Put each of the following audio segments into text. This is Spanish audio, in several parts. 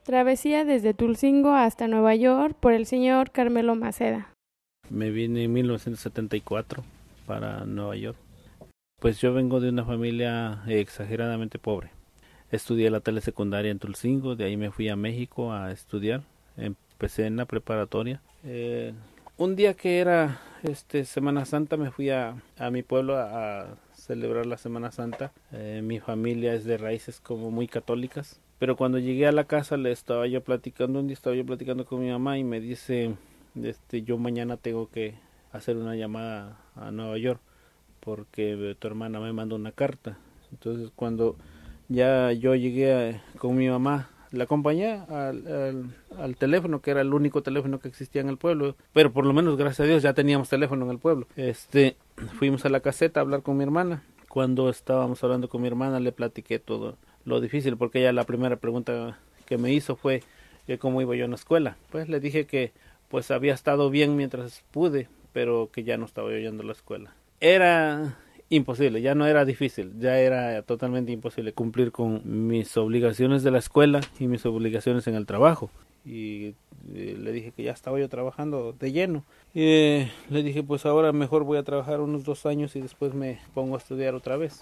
Travesía desde Tulcingo hasta Nueva York por el señor Carmelo Maceda. Me vine en 1974 para Nueva York. Pues yo vengo de una familia exageradamente pobre. Estudié la telesecundaria en Tulcingo, de ahí me fui a México a estudiar. Empecé en la preparatoria. Un día que era Semana Santa me fui a mi pueblo a celebrar la Semana Santa. Mi familia es de raíces como muy católicas. Pero cuando llegué a la casa un día estaba yo platicando con mi mamá y me dice, yo mañana tengo que hacer una llamada a Nueva York porque tu hermana me mandó una carta. Entonces cuando ya yo llegué con mi mamá, la acompañé al teléfono, que era el único teléfono que existía en el pueblo, pero por lo menos gracias a Dios ya teníamos teléfono en el pueblo. Fuimos a la caseta a hablar con mi hermana. Cuando estábamos hablando con mi hermana le platiqué todo lo difícil, porque ella la primera pregunta que me hizo fue que cómo iba yo en la escuela. Pues le dije que pues había estado bien mientras pude, pero que ya no estaba yo yendo a la escuela. Era imposible, ya no era difícil, ya era totalmente imposible cumplir con mis obligaciones de la escuela y mis obligaciones en el trabajo. Y le dije que ya estaba yo trabajando de lleno. Le dije pues ahora mejor voy a trabajar unos 2 años y después me pongo a estudiar otra vez.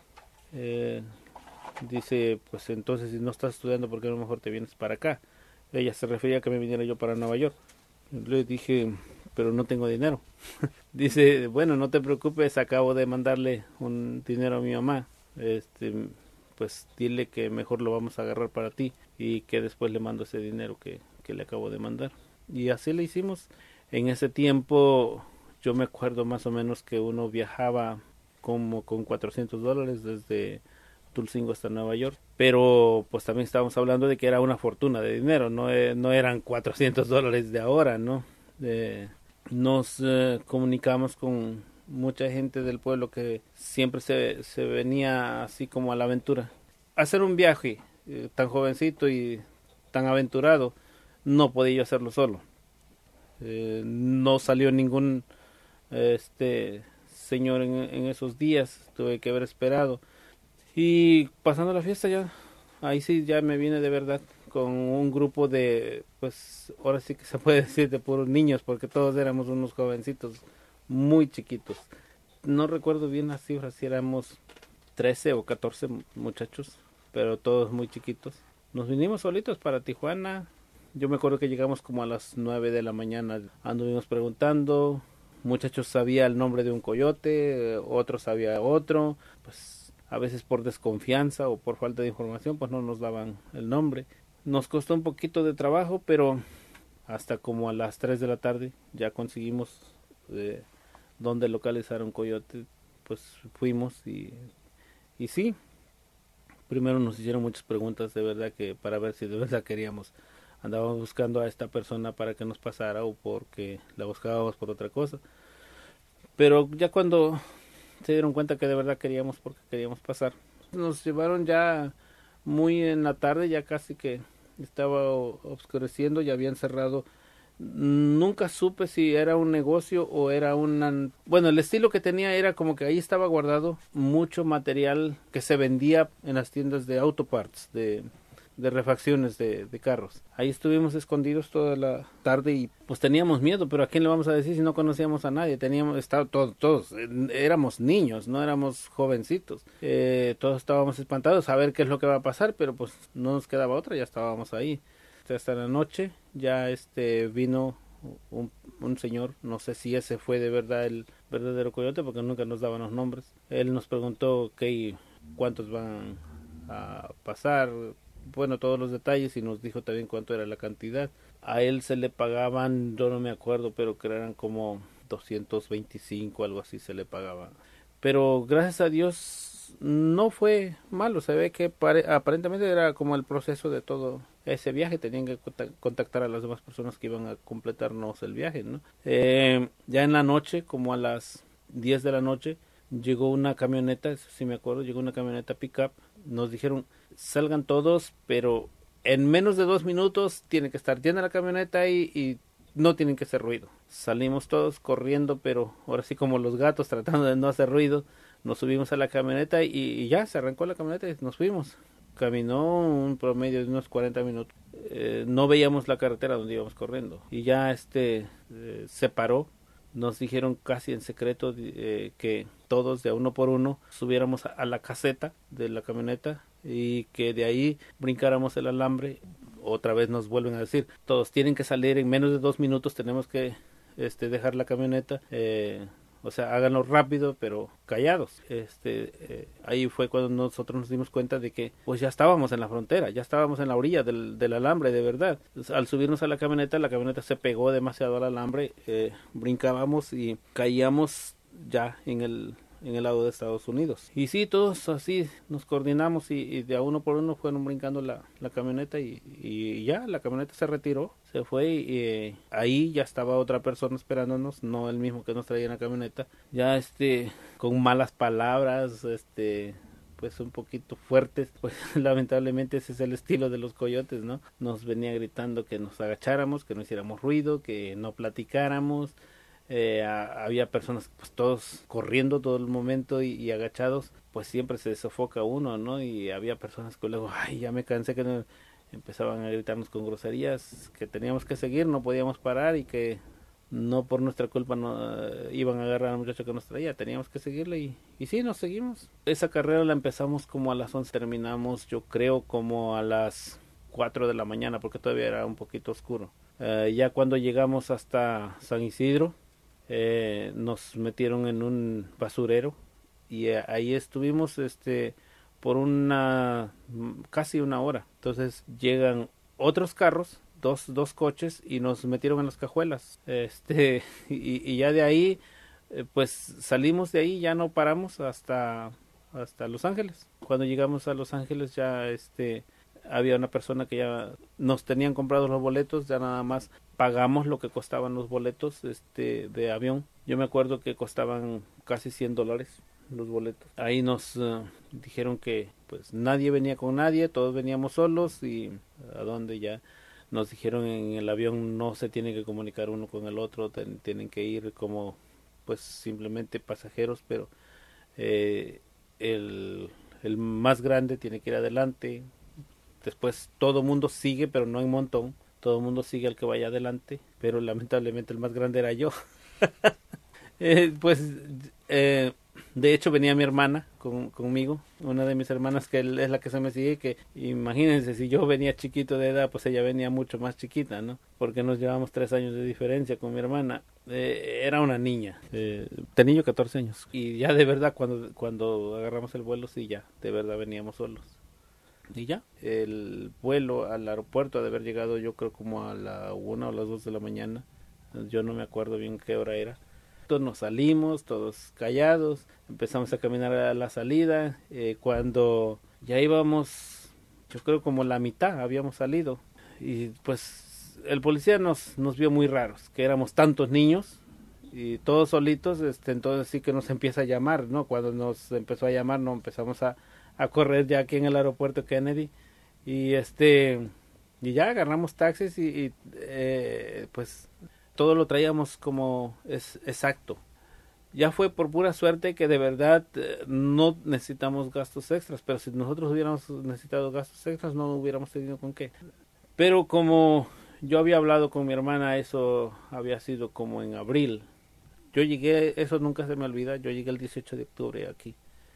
Dice, pues entonces si no estás estudiando, ¿por qué a lo mejor te vienes para acá? Ella se refería a que me viniera yo para Nueva York. Le dije, pero no tengo dinero. Dice, bueno, no te preocupes, acabo de mandarle un dinero a mi mamá. Pues dile que mejor lo vamos a agarrar para ti y que después le mando ese dinero que le acabo de mandar. Y así le hicimos. En ese tiempo yo me acuerdo más o menos que uno viajaba como con $400 desde Tulcingo hasta Nueva York, pero pues también estábamos hablando de que era una fortuna de dinero, no eran $400 de ahora, ¿no? Nos comunicamos con mucha gente del pueblo que siempre se venía así como a la aventura. Hacer un viaje tan jovencito y tan aventurado, no podía yo hacerlo solo. No salió ningún señor en esos días, tuve que haber esperado. Y pasando la fiesta ya, ahí sí ya me vine de verdad con un grupo de, pues ahora sí que se puede decir de puros niños, porque todos éramos unos jovencitos muy chiquitos. No recuerdo bien las cifras, si éramos 13 o 14 muchachos, pero todos muy chiquitos. Nos vinimos solitos para Tijuana. Yo me acuerdo que llegamos como a las 9 de la mañana, anduvimos preguntando, muchachos sabía el nombre de un coyote, otros sabía otro, pues a veces por desconfianza o por falta de información pues no nos daban el nombre. Nos costó un poquito de trabajo, pero hasta como a las 3 de la tarde ya conseguimos dónde localizar un coyote. Pues fuimos y sí, primero nos hicieron muchas preguntas de verdad, que para ver si de verdad queríamos, andábamos buscando a esta persona para que nos pasara o porque la buscábamos por otra cosa. Pero ya cuando se dieron cuenta que de verdad queríamos, porque queríamos pasar, nos llevaron ya muy en la tarde, ya casi que estaba oscureciendo, ya habían cerrado. Nunca supe si era un negocio o era una... Bueno, el estilo que tenía era como que ahí estaba guardado mucho material que se vendía en las tiendas de auto parts, de refacciones de carros. Ahí estuvimos escondidos toda la tarde y pues teníamos miedo, pero ¿a quién le vamos a decir si no conocíamos a nadie? Todos éramos niños, no éramos jovencitos. Todos estábamos espantados a ver qué es lo que va a pasar, pero pues no nos quedaba otra, ya estábamos ahí. Hasta la noche ya vino un señor, no sé si ese fue de verdad el verdadero coyote porque nunca nos daban los nombres. Él nos preguntó cuántos van a pasar, bueno, todos los detalles, y nos dijo también cuánto era la cantidad. A él se le pagaban, yo no me acuerdo, pero que eran como 225, algo así se le pagaba. Pero gracias a Dios no fue malo, se ve que aparentemente era como el proceso de todo ese viaje, tenían que contactar a las demás personas que iban a completarnos el viaje, ¿no? Ya en la noche, como a las 10 de la noche, llegó una camioneta, eso sí me acuerdo, llegó una camioneta pick-up, nos dijeron salgan todos, pero en menos de 2 minutos tiene que estar llena la camioneta y no tienen que hacer ruido. Salimos todos corriendo, pero ahora sí como los gatos tratando de no hacer ruido. Nos subimos a la camioneta y ya se arrancó la camioneta y nos fuimos. Caminó un promedio de unos 40 minutos. no veíamos la carretera donde íbamos corriendo y ya se paró. Nos dijeron casi en secreto que todos de a uno por uno subiéramos a la caseta de la camioneta y que de ahí brincáramos el alambre. Otra vez nos vuelven a decir, todos tienen que salir en menos de 2 minutos, tenemos que dejar la camioneta, o sea, háganlo rápido pero callados. Ahí fue cuando nosotros nos dimos cuenta de que pues ya estábamos en la frontera, ya estábamos en la orilla del alambre de verdad. Al subirnos a la camioneta se pegó demasiado al alambre, brincábamos y caíamos ya en el lado de Estados Unidos. Y sí, todos así nos coordinamos y de a uno por uno fueron brincando la camioneta y ya la camioneta se retiró, se fue y ahí ya estaba otra persona esperándonos, no el mismo que nos traía en la camioneta, ya con malas palabras, pues un poquito fuertes, pues lamentablemente ese es el estilo de los coyotes, ¿no? Nos venía gritando que nos agacháramos, que no hiciéramos ruido, que no platicáramos. Había personas pues todos corriendo todo el momento y agachados, pues siempre se sofoca uno, ¿no? Y había personas que luego, ay, ya me cansé, que no, empezaban a gritarnos con groserías, que teníamos que seguir, no podíamos parar y que no por nuestra culpa no iban a agarrar al muchacho que nos traía, teníamos que seguirle y sí, nos seguimos. Esa carrera la empezamos como a las 11, terminamos yo creo como a las 4 de la mañana porque todavía era un poquito oscuro. Ya cuando llegamos hasta San Isidro, nos metieron en un basurero y ahí estuvimos por casi una hora. Entonces llegan otros carros, dos coches, y nos metieron en las cajuelas, y ya de ahí pues salimos de ahí, ya no paramos hasta Los Ángeles. Cuando llegamos a Los Ángeles ya había una persona que ya nos tenían comprados los boletos, ya nada más pagamos lo que costaban los boletos de avión. Yo me acuerdo que costaban casi $100 los boletos. Ahí nos dijeron que pues nadie venía con nadie, todos veníamos solos y a dónde ya nos dijeron en el avión no se tiene que comunicar uno con el otro, tienen que ir como pues simplemente pasajeros, pero el más grande tiene que ir adelante. Después todo mundo sigue, pero no en montón. Todo el mundo sigue al que vaya adelante, pero lamentablemente el más grande era yo. De hecho venía mi hermana conmigo, una de mis hermanas que es la que se me sigue, que imagínense, si yo venía chiquito de edad, pues ella venía mucho más chiquita, ¿no? Porque nos llevamos 3 años de diferencia con mi hermana. Era una niña, tenía yo 14 años. Y ya de verdad cuando agarramos el vuelo, sí, ya, de verdad veníamos solos. Y ya, el vuelo al aeropuerto ha de haber llegado yo creo como a la 1 o las 2 de la mañana. Yo no me acuerdo bien qué hora era. Entonces nos salimos, todos callados, empezamos a caminar a la salida. Cuando ya íbamos, yo creo como la mitad habíamos salido. Y pues el policía nos vio muy raros, que éramos tantos niños y todos solitos. Entonces sí que nos empieza a llamar, ¿no? Cuando nos empezó a llamar, no empezamos a correr ya aquí en el aeropuerto Kennedy y y ya agarramos taxis y pues todo lo traíamos como es exacto. Ya fue por pura suerte que de verdad no necesitamos gastos extras, pero si nosotros hubiéramos necesitado gastos extras no hubiéramos tenido con qué. Pero como yo había hablado con mi hermana, eso había sido como en abril. Yo llegué, eso nunca se me olvida, yo llegué el 18 de octubre aquí.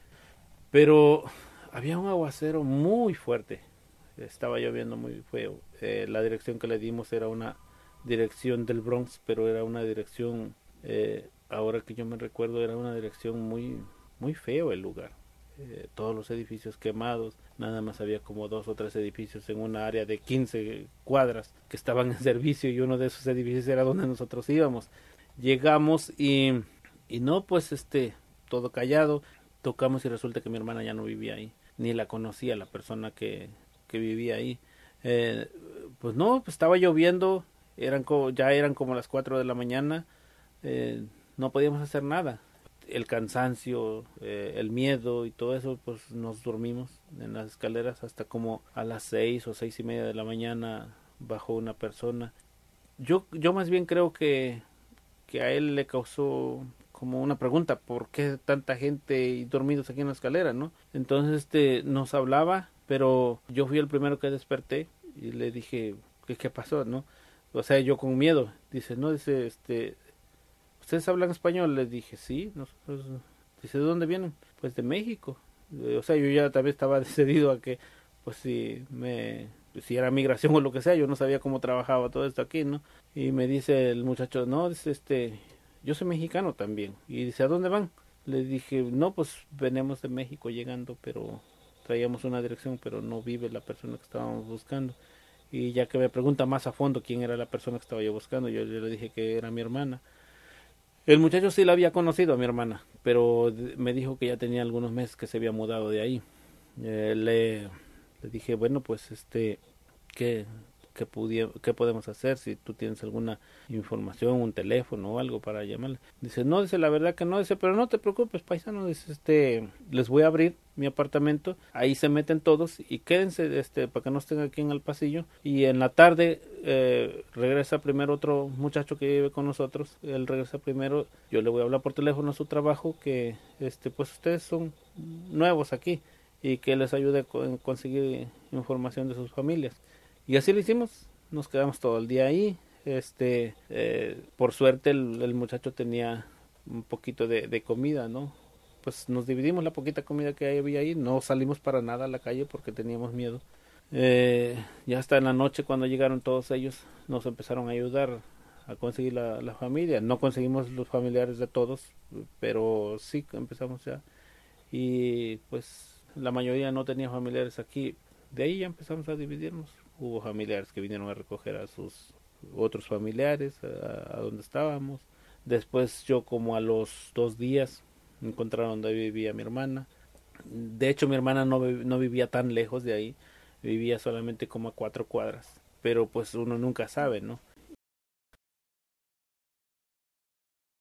Pero había un aguacero muy fuerte, estaba lloviendo muy feo. La dirección que le dimos era una dirección del Bronx, pero era una dirección, ahora que yo me recuerdo, era una dirección muy, muy feo el lugar. Todos los edificios quemados, nada más había como 2 o 3 edificios en una área de 15 cuadras que estaban en servicio y uno de esos edificios era donde nosotros íbamos. Llegamos y no, pues todo callado. Tocamos y resulta que mi hermana ya no vivía ahí, ni la conocía la persona que vivía ahí. Pues no, pues estaba lloviendo, ya eran como las 4 de la mañana, no podíamos hacer nada. El cansancio, el miedo y todo eso, pues nos dormimos en las escaleras hasta como a las 6 o 6:30 de la mañana bajó una persona. Yo más bien creo que a él le causó como una pregunta, ¿por qué tanta gente y dormidos aquí en la escalera, no? Entonces nos hablaba, pero yo fui el primero que desperté Y le dije, ¿qué pasó, no? O sea, yo con miedo. Dice, no, dice, ¿ustedes hablan español? Les dije, sí, nosotros. Dice, ¿de dónde vienen? Pues de México. O sea, yo ya también estaba decidido a que, pues si era migración o lo que sea, yo no sabía cómo trabajaba todo esto aquí, ¿no? Y me dice el muchacho, no, dice, yo soy mexicano también. Y dice, ¿a dónde van? Le dije, no, pues venimos de México llegando, pero traíamos una dirección, pero no vive la persona que estábamos buscando. Y ya que me pregunta más a fondo quién era la persona que estaba yo buscando, yo le dije que era mi hermana. El muchacho sí la había conocido a mi hermana, pero me dijo que ya tenía algunos meses que se había mudado de ahí. Le dije, bueno, pues ¿qué, qué podemos hacer? Si tú tienes alguna información, un teléfono o algo para llamarle. Dice, no, dice, la verdad que no, dice, pero no te preocupes, paisano, dice, les voy a abrir mi apartamento, ahí se meten todos y quédense, para que no estén aquí en el pasillo, y en la tarde regresa primero otro muchacho que vive con nosotros, él regresa primero, yo le voy a hablar por teléfono a su trabajo que, pues ustedes son nuevos aquí, y que les ayude a conseguir información de sus familias. Y así lo hicimos, nos quedamos todo el día ahí. Por suerte el muchacho tenía un poquito de comida, ¿no? Pues nos dividimos la poquita comida que había ahí, no salimos para nada a la calle porque teníamos miedo. Ya hasta en la noche cuando llegaron todos ellos nos empezaron a ayudar a conseguir la familia. No conseguimos los familiares de todos, pero sí empezamos ya. Y pues la mayoría no tenía familiares aquí. De ahí ya empezamos a dividirnos. Hubo familiares que vinieron a recoger a sus otros familiares a donde estábamos. Después yo como a los 2 días encontraron donde vivía mi hermana. De hecho mi hermana no vivía tan lejos de ahí, vivía solamente como a 4 cuadras. Pero pues uno nunca sabe, ¿no?